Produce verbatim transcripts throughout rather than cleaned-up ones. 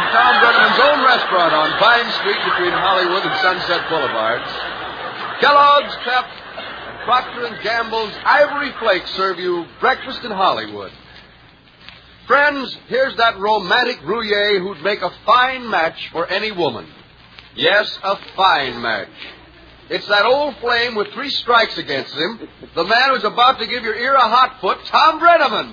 Tom Brenneman's own restaurant on Vine Street between Hollywood and Sunset Boulevards, Kellogg's, Pep, and Procter and Gamble's Ivory Flakes serve you breakfast in Hollywood. Friends, here's that romantic Gruyere who'd make a fine match for any woman. Yes, a fine match. It's that old flame with three strikes against him, the man who's about to give your ear a hot foot, Tom Brenneman.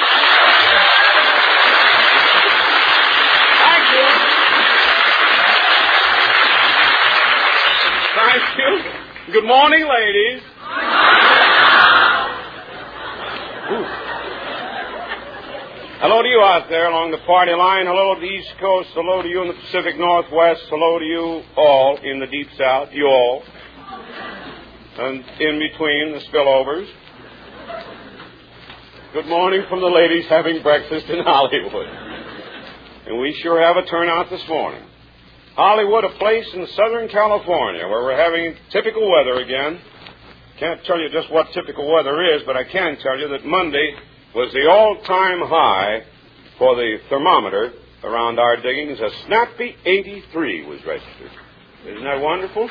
Thank you. Good morning, ladies. Ooh. Hello to you out there along the party line. Hello to the East Coast. Hello to you in the Pacific Northwest. Hello to you all in the Deep South. You all. And in between the spillovers. Good morning from the ladies having breakfast in Hollywood. And we sure have a turnout this morning. Hollywood, a place in Southern California where we're having typical weather again. Can't tell you just what typical weather is, but I can tell you that Monday was the all-time high for the thermometer around our diggings. A snappy eighty-three was registered. Isn't that wonderful?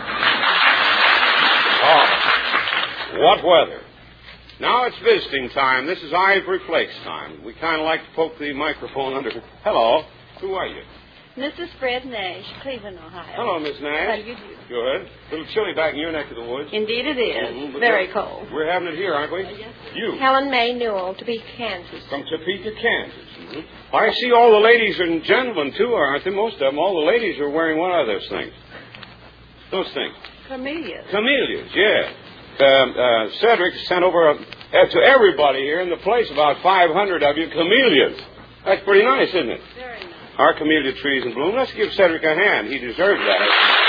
Oh, what weather. Now it's visiting time. This is Ivory Flakes time. We kind of like to poke the microphone under. Hello. Who are you? Missus Fred Nash, Cleveland, Ohio. Hello, Miss Nash. How do you do? Good. A little chilly back in your neck of the woods. Indeed it is. Mm-hmm. Very cold. We're having it here, aren't we? Uh, yes. You. Helen May Newell, Topeka, Kansas. From Topeka, Kansas. Mm-hmm. I see all the ladies and gentlemen, too, aren't they? Most of them. All the ladies are wearing what are those things? Those things. Camellias. Camellias, yeah. Um, uh, Cedric sent over a, uh, to everybody here in the place about five hundred of you camellias. That's pretty nice, isn't it? Very nice. Our camellia trees in bloom. Let's give Cedric a hand. He deserves that.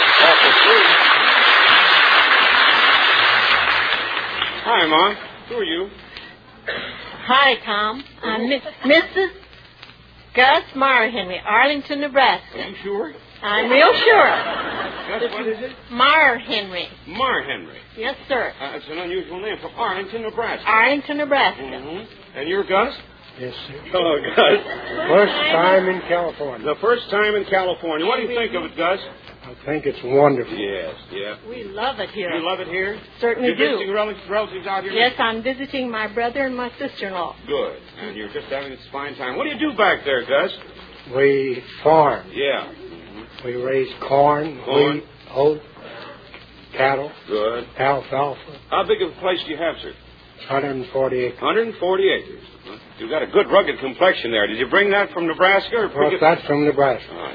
Hi, Ma. Who are you? Hi, Tom. I'm Miss, Missus Gus Mar Henry, Arlington, Nebraska. Are you sure? I'm real sure. Gus, what is it? Mar Henry. Mar Henry. Yes, sir. Uh, it's an unusual name from Arlington, Nebraska. Arlington, Nebraska. Mm-hmm. And you're Gus? Yes, sir. Hello, Gus. First time in California. The first time in California. What do you think of it, Gus? I think it's wonderful. Yes, yeah. We love it here. You love it here? Certainly You're do. visiting relatives, relatives out here? Yes, I'm visiting my brother and my sister-in-law. Good. And you're just having this fine time. What do you do back there, Gus? We farm. Yeah. We raise corn, Corn. wheat, oat, cattle, Good. alfalfa. How big of a place do you have, sir? one hundred forty acres. one hundred forty acres. You've got a good rugged complexion there. Did you bring that from Nebraska? Or Well, pick it- that's from Nebraska. Oh.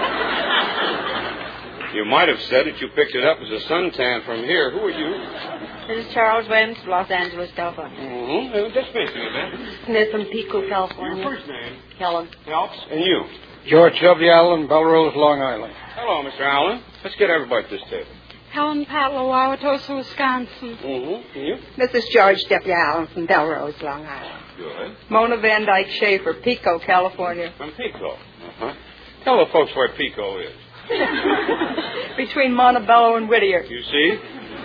You might have said that you picked it up as a suntan from here. Who are you? This is Charles Williams, Los Angeles, California. Mm-hmm. Just mention it, man. Smith from Pico, California. Your first name? Helen. Helps. And you? George W. Allen, Belrose, Long Island. Hello, Mister Allen. Let's get everybody at this table. Helen Patlow, Wauwatosa, Wisconsin. Mm-hmm. And you? This is George W. Allen from Belrose, Long Island. Good. Mona Van Dyke Schaefer, Pico, California. From Pico. Uh-huh. Tell the folks where Pico is. Between Montebello and Whittier. You see?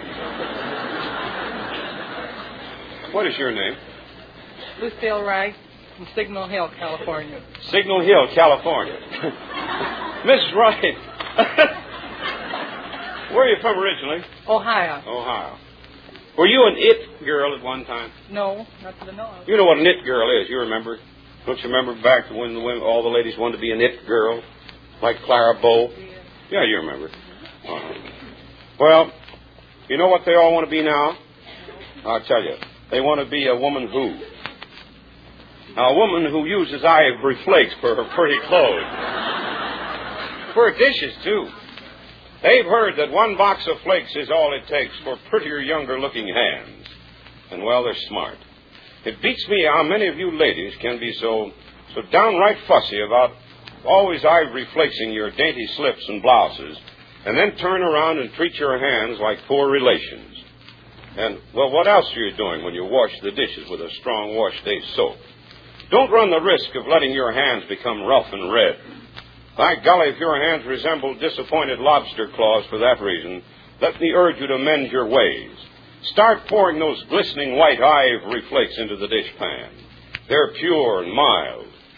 What is your name? Lucille Wright from Signal Hill, California. Signal Hill, California. Missus Wright. Where are you from originally? Ohio. Ohio. Were you an it girl at one time? No, not to the know of. You know what an it girl is, you remember? Don't you remember back to when the women, all the ladies wanted to be an it girl? Like Clara Bow? Yeah, you remember. Uh, well, you know what they all want to be now? I'll tell you. They want to be a woman who? Now, a woman who uses ivory flakes for her pretty clothes. For her dishes, too. They've heard that one box of flakes is all it takes for prettier, younger-looking hands. And, well, they're smart. It beats me how many of you ladies can be so, so downright fussy about always ivory flakesing your dainty slips and blouses, and then turn around and treat your hands like poor relations. And, well, what else are you doing when you wash the dishes with a strong wash-day soap? Don't run the risk of letting your hands become rough and red. By golly, if your hands resemble disappointed lobster claws for that reason, let me urge you to mend your ways. Start pouring those glistening white ivory flakes into the dishpan. They're pure and mild,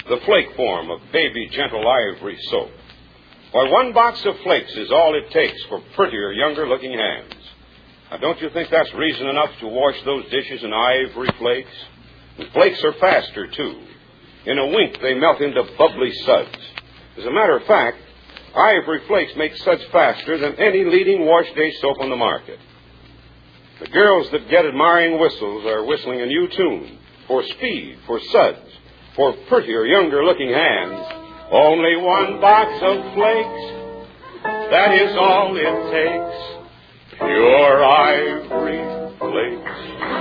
the flake form of baby gentle ivory soap. Why, one box of flakes is all it takes for prettier, younger-looking hands. Now, don't you think that's reason enough to wash those dishes in ivory flakes? And flakes are faster, too. In a wink, they melt into bubbly suds. As a matter of fact, ivory flakes make suds faster than any leading wash-day soap on the market. The girls that get admiring whistles are whistling a new tune for speed, for suds, for prettier, younger-looking hands. Only one box of flakes, that is all it takes. Pure ivory flakes.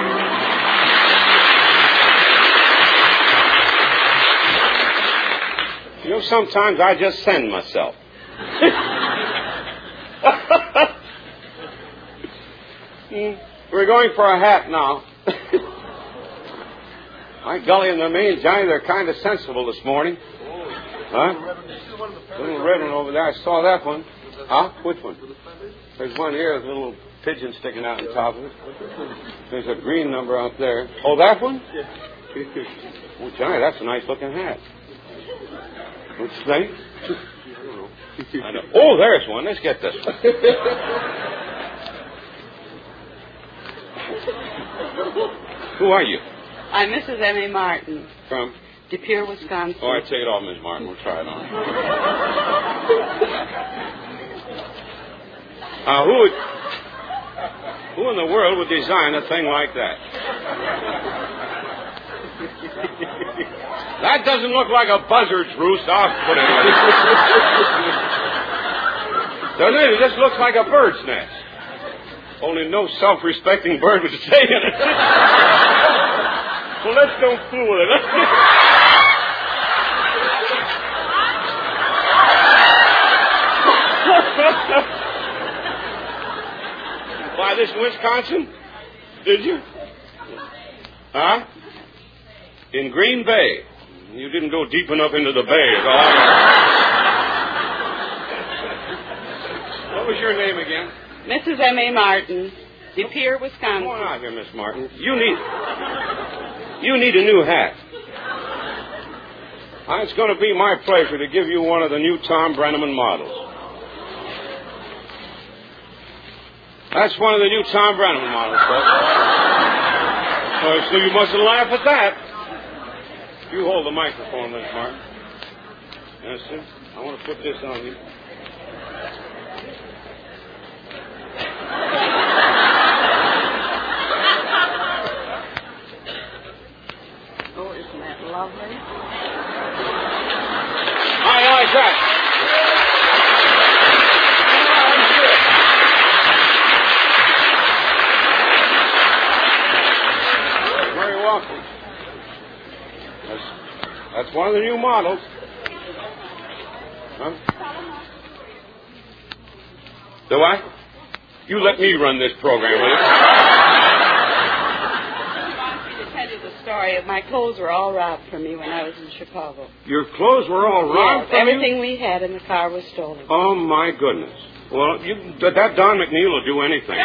You know, sometimes I just send myself. We're going for a hat now. My golly, and the main Johnny, they're kind of sensible this morning. Huh? Little red one over there. I saw that one. Huh? Which one? There's one here with a little pigeon sticking out on top of it. There's a green number out there. Oh, that one? Oh, Johnny, that's a nice looking hat. What's the name? I know. Oh, there's one. Let's get this one. Who are you? I'm Missus M A Martin. From? De Pere, Wisconsin. All right, take it off, Miss Martin. We'll try it on. uh, who would, who in the world would design a thing like that? That doesn't look like a buzzard's roost. I'll put it in. Doesn't it? It just looks like a bird's nest. Only no self-respecting bird would stay in it. Well, let's don't fool with it. Buy this in Wisconsin? Did you? Huh? In Green Bay. You didn't go deep enough into the bay. Is all I know. What was your name again? Missus M A Martin, De Pere, Wisconsin. Come on out here, Miss Martin. You need, you need a new hat. Uh, it's going to be my pleasure to give you one of the new Tom Brenneman models. That's one of the new Tom Brenneman models, folks. Uh, so you mustn't laugh at that. You hold the microphone, Miss Martin. Yes, sir. I want to put this on you. Oh, isn't that lovely? I like that. You're very welcome. That's, that's one of the new models. Huh? Do I? You let me run this program, will you? Story of my clothes were all robbed from me when I was in Chicago. Your clothes were all robbed yes, from everything you? we had in the car was stolen. Oh, my goodness. Well, you, that Don McNeil will do anything.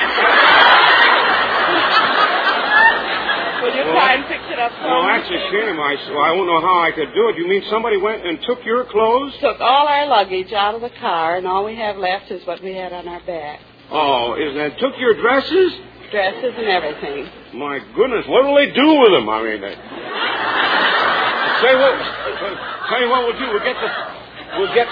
Will you well, try and fix it up for well, me? that's a shame. I, I won't know how I could do it. You mean somebody went and took your clothes? Took all our luggage out of the car, and all we have left is what we had on our back. Oh, is that took your dresses? Dresses and everything. My goodness, what will they do with them? I mean, they... Say what? Tell you what we'll do. We'll get the. We'll get.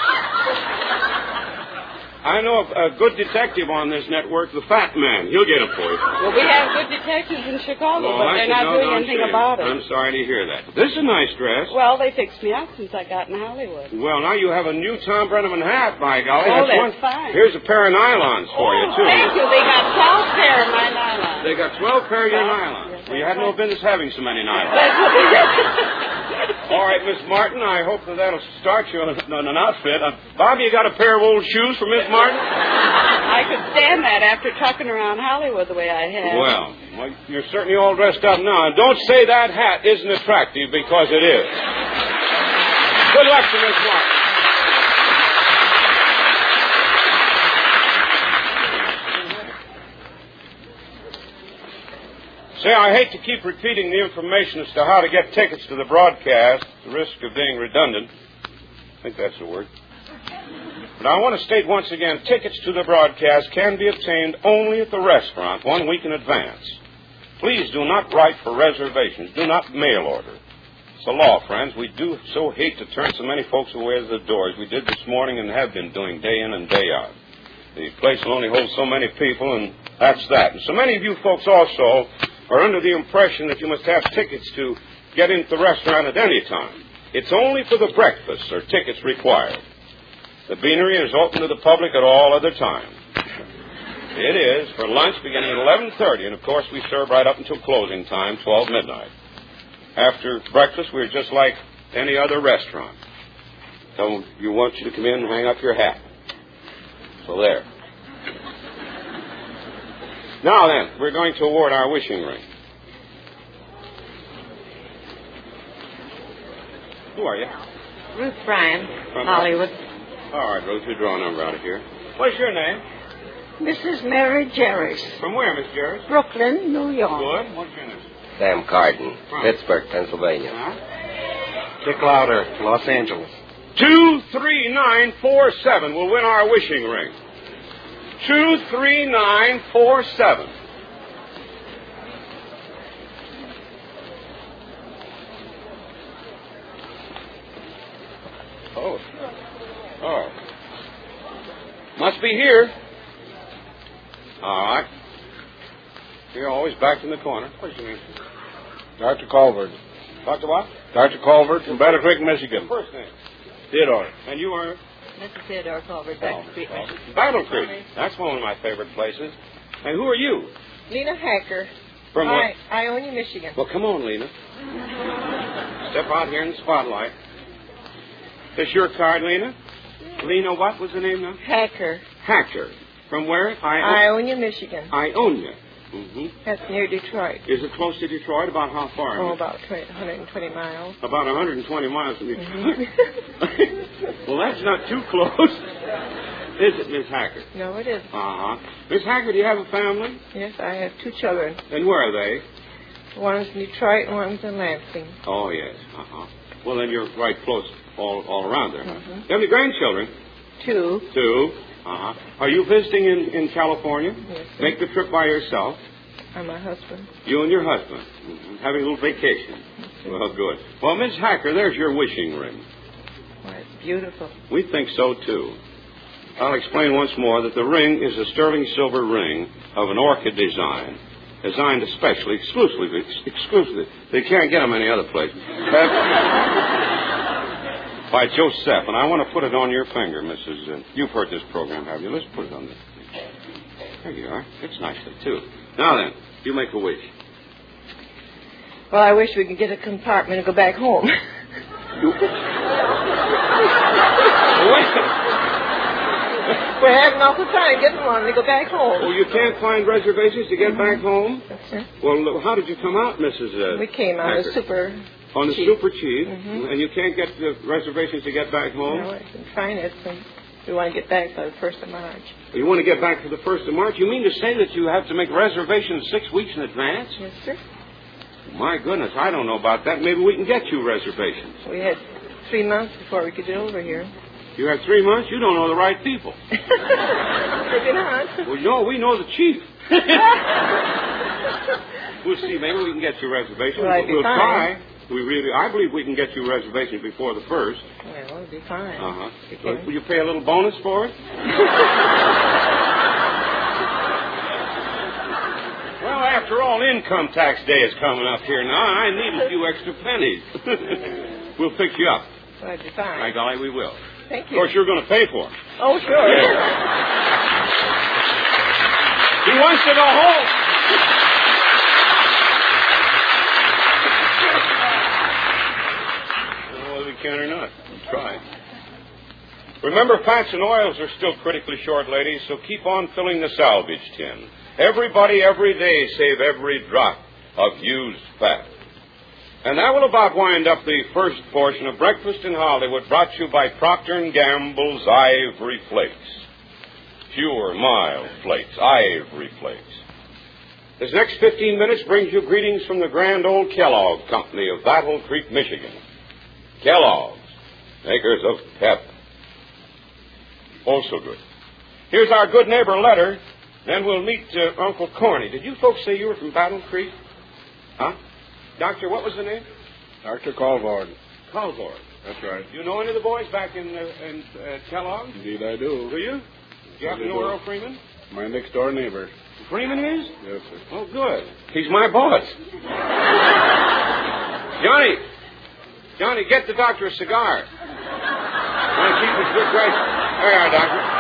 I know a, a good detective on this network, the Fat Man. He'll get it for you. Well, we have good detectives in Chicago, well, but they're not doing anything shame. about it. I'm sorry to hear that. This is a nice dress. Well, they fixed me up since I got in Hollywood. Well, now you have a new Tom Brenneman hat, by golly. Oh, that's, that's one. fine. Here's a pair of nylons for oh, you, too. Thank you. They got twelve pair of my nylons. They got twelve pair of your Well, nylons. yes, Well, you had no business having so many nylons. That's what they did. All right, Miss Martin, I hope that that'll start you on, a, on an outfit. Uh, Bobby, you got a pair of old shoes for Miss Martin? I could stand that after trucking around Hollywood the way I have. Well, well, you're certainly all dressed up now. And don't say that hat isn't attractive, because it is. Good luck to Miss Martin. Say, I hate to keep repeating the information as to how to get tickets to the broadcast, at the risk of being redundant. I think that's the word. But I want to state once again, tickets to the broadcast can be obtained only at the restaurant one week in advance. Please do not write for reservations. Do not mail order. It's the law, friends. We do so hate to turn so many folks away at the doors. We did this morning and have been doing day in and day out. The place will only hold so many people, and that's that. And so many of you folks also are under the impression that you must have tickets to get into the restaurant at any time. It's only for the breakfast are tickets required. The Beanery is open to the public at all other times. It is for lunch beginning at eleven thirty, and of course we serve right up until closing time, twelve midnight. After breakfast, we're just like any other restaurant. So you want you to come in and hang up your hat. So there. Now then, we're going to award our wishing ring. Who are you? Ruth Bryan, From Hollywood. All right, Ruth, you draw a number out of here. What's your name? Missus Mary Jerris, From where, Miss Jarrett? Brooklyn, New York. Good. What's your name? Sam Carden, From? Pittsburgh, Pennsylvania. Huh? Dick Lauder, Los Angeles. Two three nine four seven will win our wishing ring. Two three nine four seven. Oh. Oh. Must be here. All right. You're always back in the corner. What's your name? Doctor Colbert. Doctor what? Doctor Colbert from Battle Creek, Michigan. First name. Theodore. And you are? Missus Theodore Culver, Battle Creek, Michigan. Battle Creek. That's one of my favorite places. And who are you? Lena Hacker, From what? I- Ionia, Michigan. Well, come on, Lena. Step out here in the spotlight. This your card, Lena? Lena, what was the name now? Hacker, Hacker. From where? I- Ionia, Michigan. Ionia. Mm-hmm. That's near Detroit. Is it close to Detroit? About how far? Oh, about twenty, one hundred twenty miles. About one hundred twenty miles from Detroit. Mm-hmm. Well, that's not too close. Is it, Miss Hacker? No, it isn't. Uh-huh. Miss Hacker, do you have a family? Yes, I have two children. And where are they? One's in Detroit and one's in Lansing. Oh, yes. Uh-huh. Well, then you're right close all, all around there. Mm-hmm. You have any grandchildren? Two. Two. Uh-huh. Are you visiting in, in California? Yes, sir. Make the trip by yourself? And my husband. You and your husband. Mm-hmm. Having a little vacation. Yes, sir. Well, good. Well, Miss Hacker, there's your wishing ring. Well, it's beautiful. We think so, too. I'll explain once more that the ring is a sterling silver ring of an orchid design, designed especially, exclusively, exclusively. They can't get them any other place. By Joseph, and I want to put it on your finger, Missus Uh, you've heard this program, have you? Let's put it on there. There you are. It's nicely, too. Now then, you make a wish. Well, I wish we could get a compartment and go back home. You... Wait. We're having awful time getting one to go back home. Oh, you can't find reservations to get mm-hmm. back home? That's it. Well, how did you come out, Missus Uh, we came on Hacker? the super On the cheap. super cheap, Mm-hmm. and you can't get the reservations to get back home? No, I can find it. And we want to get back by the first of March. You want to get back for the first of March? You mean to say that you have to make reservations six weeks in advance? Yes, sir. My goodness, I don't know about that. Maybe we can get you reservations. We had three months before we could get over here. You have three months? You don't know the right people. Maybe not. Well, no, we know the chief. We'll see. Maybe we can get you reservations. Well, I'd be we'll fine. try. We really, I believe we can get you reservations before the first. Well, it'll be fine. Uh-huh. You Will, can. will you pay a little bonus for it? Well, after all, income tax day is coming up here now. I need a few extra pennies. We'll fix you up. Well, it'd be fine. By golly, we will. Thank Of you. course, you're going to pay for it. Oh, sure. He wants to go home. I don't know whether we can or not. We'll try. Remember, fats and oils are still critically short, ladies, so keep on filling the salvage tin. Everybody, every day, save every drop of used fat. And that will about wind up the first portion of Breakfast in Hollywood, brought to you by Procter and Gamble's Ivory Flakes. Pure, mild flakes, ivory flakes. This next fifteen minutes brings you greetings from the grand old Kellogg Company of Battle Creek, Michigan. Kellogg's, makers of pep. Also good. Here's our good neighbor letter. Then we'll meet uh, Uncle Corny. Did you folks say you were from Battle Creek? Huh? Doctor, what was the name? Doctor Colvard. Colvard. That's right. You know any of the boys back in, uh, in uh, Kellogg? Indeed I do. Do you? Do you happen to know Earl Freeman? My next door neighbor. Freeman is? Yes, sir. Oh, good. He's my boss. Johnny. Johnny, get the doctor a cigar. Want to keep his good grace. There you are, doctor.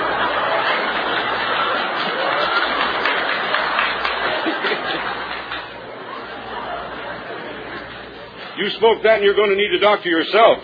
You smoke that and you're going to need a doctor yourself.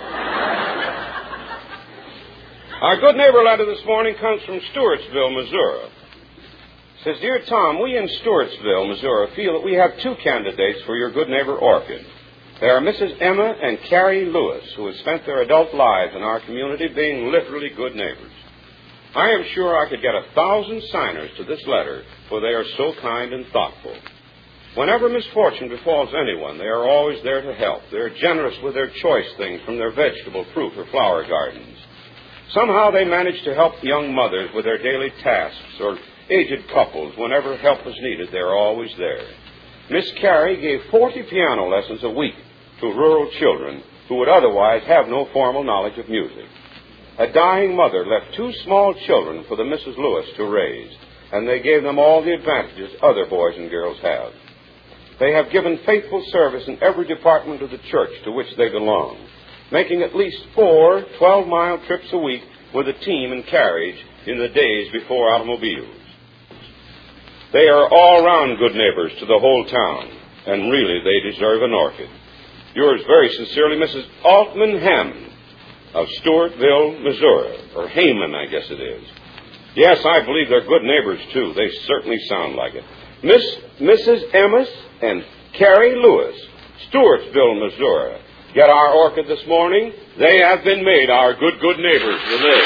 Our good neighbor letter this morning comes from Stewartsville, Missouri. It says, Dear Tom, we in Stewartsville, Missouri, feel that we have two candidates for your good neighbor orchid. They are Missus Emma and Carrie Lewis, who have spent their adult lives in our community being literally good neighbors. I am sure I could get a thousand signers to this letter, for they are so kind and thoughtful. Whenever misfortune befalls anyone, they are always there to help. They are generous with their choice things from their vegetable, fruit, or flower gardens. Somehow they manage to help young mothers with their daily tasks, or aged couples. Whenever help is needed, they are always there. Miss Carrie gave forty piano lessons a week to rural children who would otherwise have no formal knowledge of music. A dying mother left two small children for the Missus Lewis to raise, and they gave them all the advantages other boys and girls have. They have given faithful service in every department of the church to which they belong, making at least four twelve-mile trips a week with a team and carriage in the days before automobiles. They are all-round good neighbors to the whole town, and really they deserve an orchid. Yours very sincerely, Missus Altman Hammond of Stewartville, Missouri, or Heyman, I guess it is. Yes, I believe they're good neighbors, too. They certainly sound like it. Miss Missus Emmis and Carrie Lewis, Stewartsville, Missouri. Get our orchid this morning. They have been made our good, good neighbors to live.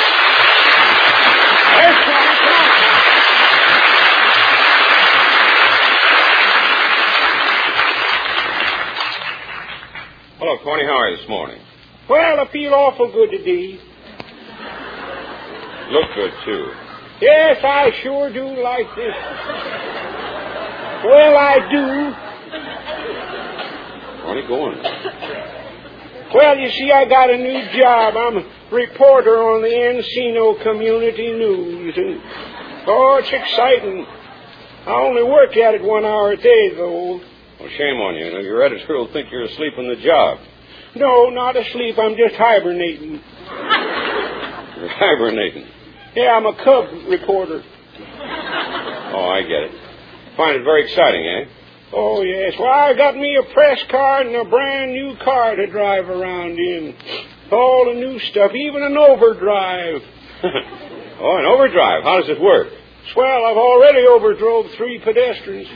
Hello, Corny. How are you this morning? Well, I feel awful good today. Look good, too. Yes, I sure do like this. Well, I do. Where are you going? Well, you see, I got a new job. I'm a reporter on the Encino Community News. And, oh, it's exciting. I only work at it one hour a day, though. Well, shame on you. You know, your editor will think you're asleep on the job. No, not asleep. I'm just hibernating. You're hibernating? Yeah, I'm a cub reporter. Oh, I get it. Find it very exciting, eh? Oh, yes. Well, I got me a press car and a brand new car to drive around in. All the new stuff, even an overdrive. Oh, an overdrive. How does it work? Swell, I've already overdrove three pedestrians.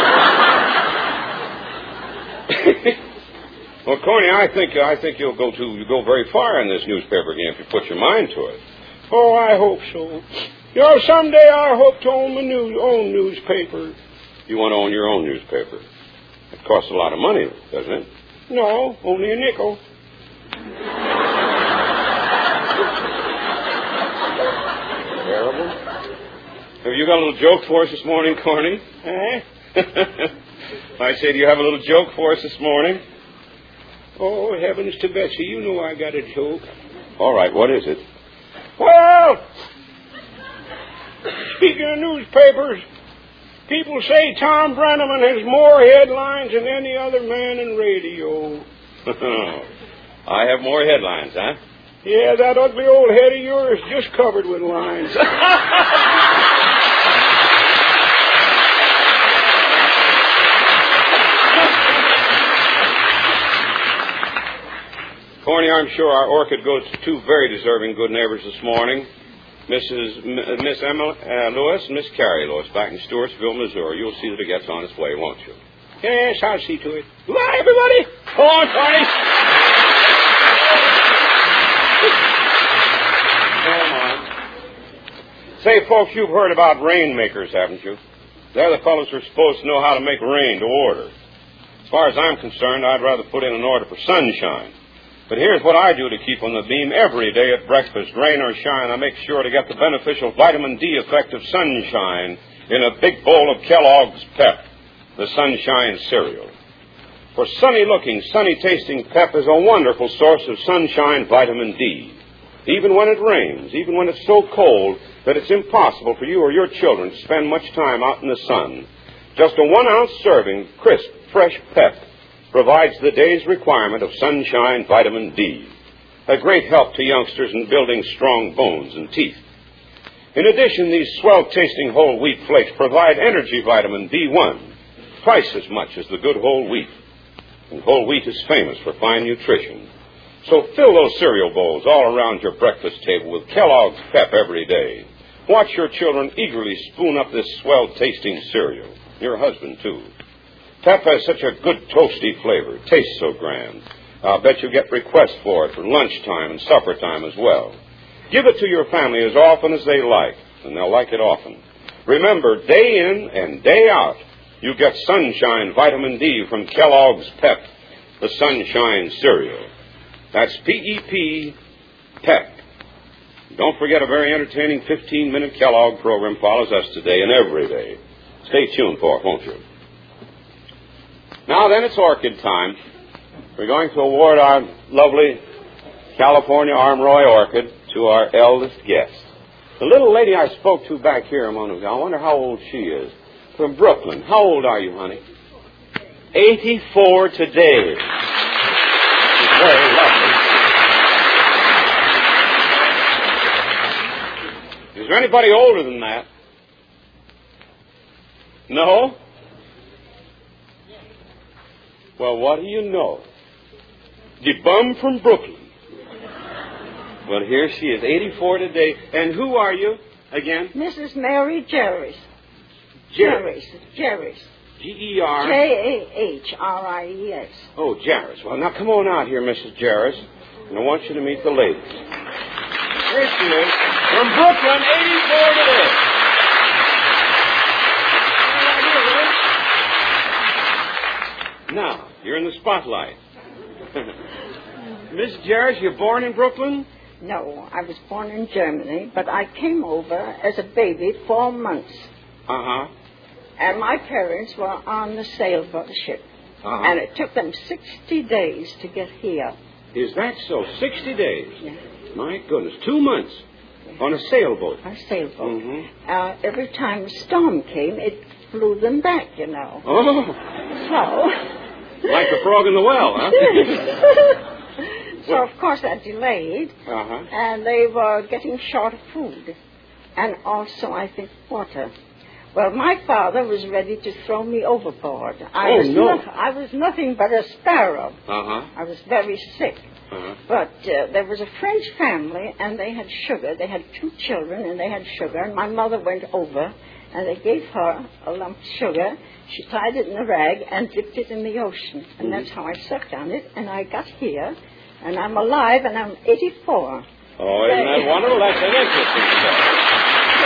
Well, Corny, I think I think you'll go to you go very far in this newspaper game if you put your mind to it. Oh, I hope so. You know, someday I hope to own my new, own newspaper. You want to own your own newspaper? It costs a lot of money, doesn't it? No, only a nickel. Terrible. Have you got a little joke for us this morning, Corny? Eh? I say, do you have a little joke for us this morning? Oh, heavens to Betsy, you know I got a joke. All right, what is it? Well, speaking of newspapers, people say Tom Brenneman has more headlines than any other man in radio. I have more headlines, huh? Yeah, that ugly old head of yours just covered with lines. Corny, I'm sure our orchid goes to two very deserving good neighbors this morning. Missus M- Miss Emma uh, Lewis and Miss Carrie Lewis back in Stewartsville, Missouri. You'll see that it gets on its way, won't you? Yes, I'll see to it. Goodbye, everybody. Go on, Corny. Come on. Say, folks, you've heard about rainmakers, haven't you? They're the fellows who are supposed to know how to make rain to order. As far as I'm concerned, I'd rather put in an order for sunshine. But here's what I do to keep on the beam every day at breakfast, rain or shine. I make sure to get the beneficial vitamin D effect of sunshine in a big bowl of Kellogg's Pep, the sunshine cereal. For sunny-looking, sunny-tasting Pep is a wonderful source of sunshine vitamin D. Even when it rains, even when it's so cold that it's impossible for you or your children to spend much time out in the sun, just a one-ounce serving, crisp, fresh Pep provides the day's requirement of sunshine vitamin D, a great help to youngsters in building strong bones and teeth. In addition, these swell-tasting whole wheat flakes provide energy vitamin B one, twice as much as the good whole wheat. And whole wheat is famous for fine nutrition. So fill those cereal bowls all around your breakfast table with Kellogg's Pep every day. Watch your children eagerly spoon up this swell-tasting cereal. Your husband, too. Pep has such a good toasty flavor. Tastes so grand. I'll bet you get requests for it for lunchtime and supper time as well. Give it to your family as often as they like, and they'll like it often. Remember, day in and day out, you get sunshine vitamin D from Kellogg's Pep, the sunshine cereal. That's P E P, Pep. Don't forget a very entertaining fifteen-minute Kellogg program follows us today and every day. Stay tuned for it, won't you? Now then, it's orchid time. We're going to award our lovely California Armroy orchid to our eldest guest. The little lady I spoke to back here a moment ago, I wonder how old she is. From Brooklyn. How old are you, honey? eighty-four today. Very lovely. Is there anybody older than that? No? Well, what do you know? The bum from Brooklyn. Well, here she is, eighty-four today. And who are you again? Missus Mary Jerry's. Jerry's. Jerry's. G E R. J A H R I E S. Oh, Jarris. Well, now come on out here, Missus Jarris, and I want you to meet the ladies. Here she is, from Brooklyn, eighty-four today. Now, you're in the spotlight. Miss Jarris, you're born in Brooklyn? No, I was born in Germany, but I came over as a baby four months. Uh-huh. And my parents were on the sailboat ship. Uh-huh. And it took them sixty days to get here. Is that so? sixty days? Yeah. My goodness. Two months on a sailboat. A sailboat. Mm-hmm. Uh, every time a storm came, it flew them back, you know. Oh. So... Like the frog in the well, huh? So, of course, that delayed. Uh-huh. And they were getting short of food. And also, I think, water. Well, my father was ready to throw me overboard. I oh, was no. No, I was nothing but a sparrow. Uh-huh. I was very sick. Uh-huh. But uh, there was a French family, and they had sugar. They had two children, and they had sugar. And my mother went over, and they gave her a lump of sugar. She tied it in a rag and dipped it in the ocean. And mm-hmm. that's how I sucked on it. And I got here, and I'm alive, and I'm eighty-four. Oh, isn't that wonderful? That's an interesting story.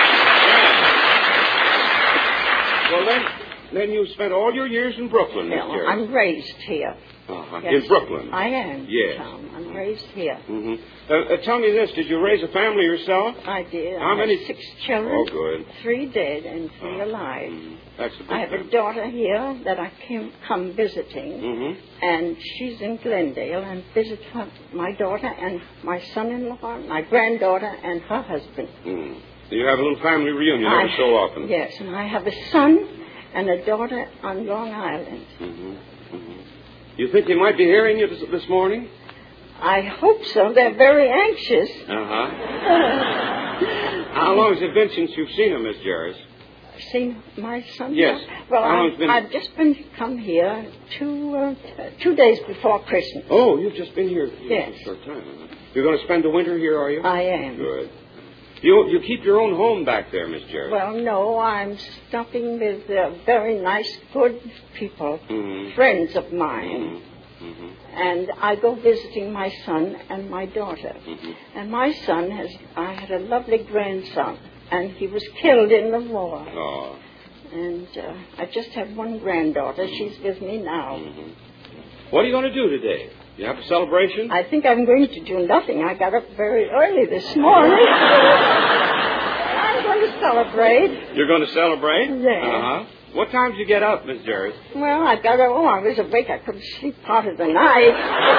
Well, then, then you spent all your years in Brooklyn, Miss Yeah, Jerry. I'm raised here. Uh-huh. Yes, in Brooklyn? I am. Yes. Tom. I'm raised here. Mm-hmm. Uh, uh, tell me this. Did you raise a family yourself? I did. How I many? Had six children. Oh, good. Three dead and three oh. alive. Mm-hmm. That's a big I have family. a daughter here that I came come visiting, mm-hmm. and she's in Glendale, and visit her, my daughter and my son-in-law, my granddaughter, and her husband. Mm. So you have a little family reunion I, every so often. Yes, and I have a son and a daughter on Long Island. Mm-hmm. Mm-hmm. You think they might be hearing you this, this morning? I hope so. They're very anxious. Uh-huh. How long has it been since you've seen him, Miss Jarris? Seen my son? Yes. Well, How long I've, has been... I've just been come here two uh, two days before Christmas. Oh, you've just been here yes. for a short time. Huh? You're going to spend the winter here, are you? I am. Good. You you keep your own home back there, Miss Jarris? Well, no, I'm stopping with uh, very nice, good people, mm-hmm. friends of mine. Mm-hmm. Mm-hmm. And I go visiting my son and my daughter. Mm-hmm. And my son has, I had a lovely grandson, and he was killed in the war. Oh. And uh, I just have one granddaughter. She's with me now. Mm-hmm. What are you going to do today? You have a celebration? I think I'm going to do nothing. I got up very early this morning. I'm going to celebrate. You're going to celebrate? Yeah. Uh-huh. What time did you get up, Miss Jarrett? Well, I got up. Oh, I was awake. I couldn't sleep part of the night.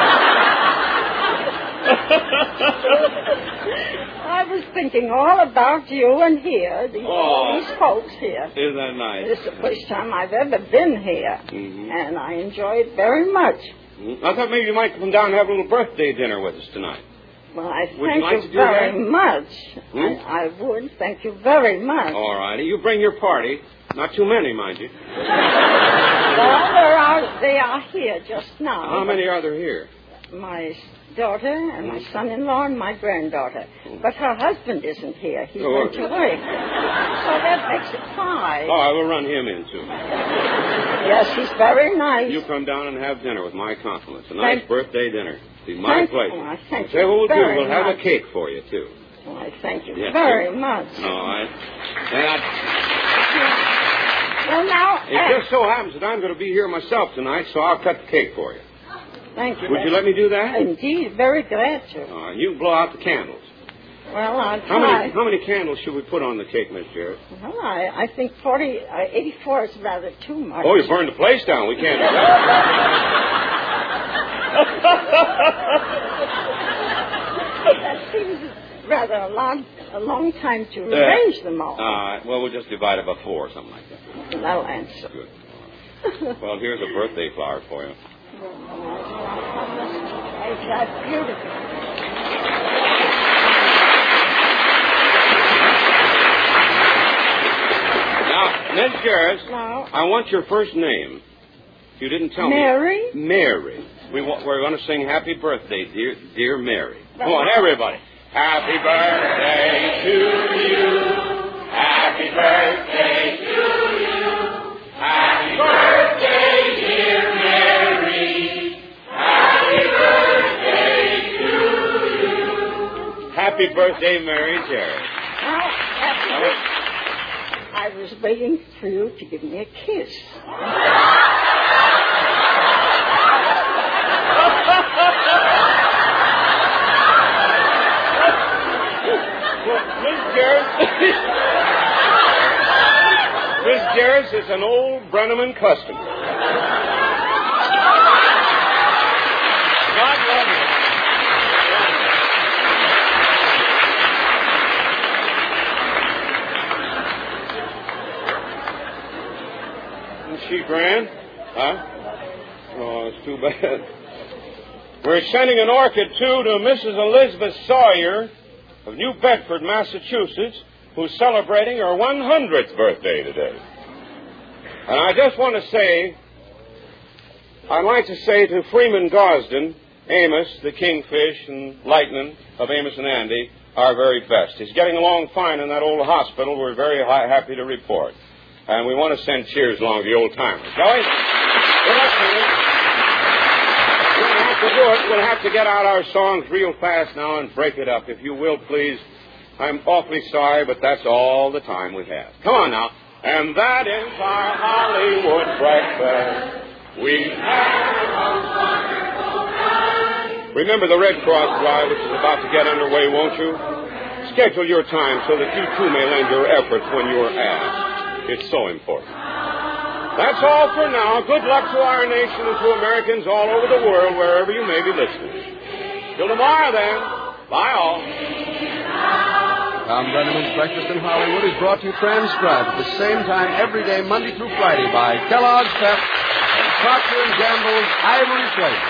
I was thinking all about you and here, the, oh, these folks here. Isn't that nice? This is the first time I've ever been here, mm-hmm. and I enjoy it very much. Mm-hmm. I thought maybe you might come down and have a little birthday dinner with us tonight. Well, I would thank you, like you to do very that? much. Hmm? I, I would. Thank you very much. All righty. You bring your party. Not too many, mind you. Well, there are, they are here just now. How many are there here? My daughter and my son-in-law and my granddaughter. But her husband isn't here. He Oh, went okay. away. So that makes it five. Oh, I will run him in, too. Yes, he's very nice. You come down and have dinner with my compliments. A nice Thank- birthday dinner. It'll be my Thank- pleasure. oh, I thank Say you what we'll do. very We'll have much. a cake for you, too. Oh, I thank you Yes, very sir. much. All right. And I, Well, now... it just so happens that I'm going to be here myself tonight, so I'll cut the cake for you. Thank you. Would you let me do that? Indeed, very glad to. Uh, you can blow out the candles. Well, I'll try. How many, how many candles should we put on the cake, Miss Jarrett? Well, I, I think forty, uh, eighty-four is rather too much. Oh, you burned the place down. We can't do that. That seems rather a long, a long time to arrange them all. Uh, well, we'll just divide it by four or something like that. That'll answer. Good. Well, here's a birthday flower for you. That's beautiful. Now, Miss Jarrett, Now, I want your first name. You didn't tell Mary? me. Mary. We wa- we're going to sing Happy Birthday, dear, dear Mary. Come on, everybody. Happy birthday to you. Happy birthday to you. Happy birthday, dear Mary. Happy birthday to you. Happy birthday, Mary Jarrett. Well, that's it. I was waiting for you to give me a kiss. Well, Miss Jarrett, Miss Jarrett is an old Brenneman customer. God love you. Isn't she grand? Huh? Oh, it's too bad. We're sending an orchid, too, to Missus Elizabeth Sawyer of New Bedford, Massachusetts, who's celebrating her one hundredth birthday today. And I just want to say, I'd like to say to Freeman Gosden, Amos, the Kingfish, and Lightning of Amos and Andy, our very best. He's getting along fine in that old hospital. We're very hi- happy to report. And we want to send cheers along to the old-timers. Shall we? Good luck, Freeman. We'll have to do it. We'll have to get out our songs real fast now and break it up. If you will, please. I'm awfully sorry, but that's all the time we have. Come on now. And that is our Hollywood breakfast. We had a wonderful time. Remember the Red Cross drive, which is about to get underway, won't you? Schedule your time so that you too may lend your efforts when you are asked. It's so important. That's all for now. Good luck to our nation and to Americans all over the world, wherever you may be listening. Till tomorrow, then. Bye, all. Tom Brenneman's Breakfast in Hollywood is brought to you transcribed at the same time every day, Monday through Friday, by Kellogg's Pep and Procter and Gamble's Ivory Flakes.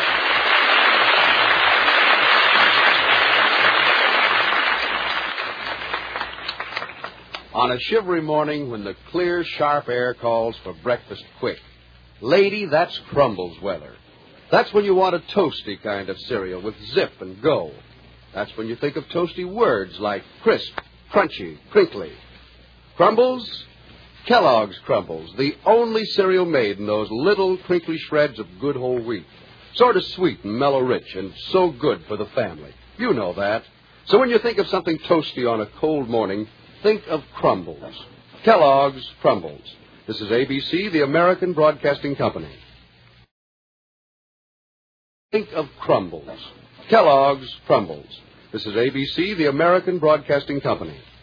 On a shivery morning when the clear, sharp air calls for breakfast quick, lady, that's Crumbles weather. That's when you want a toasty kind of cereal with zip and go. That's when you think of toasty words like crisp, crunchy, crinkly. Crumbles? Kellogg's Crumbles, the only cereal made in those little crinkly shreds of good whole wheat. Sort of sweet and mellow rich and so good for the family. You know that. So when you think of something toasty on a cold morning, think of Crumbles. Kellogg's Crumbles. This is A B C, the American Broadcasting Company. Think of crumbles. Kellogg's Crumbles. This is A B C, the American Broadcasting Company.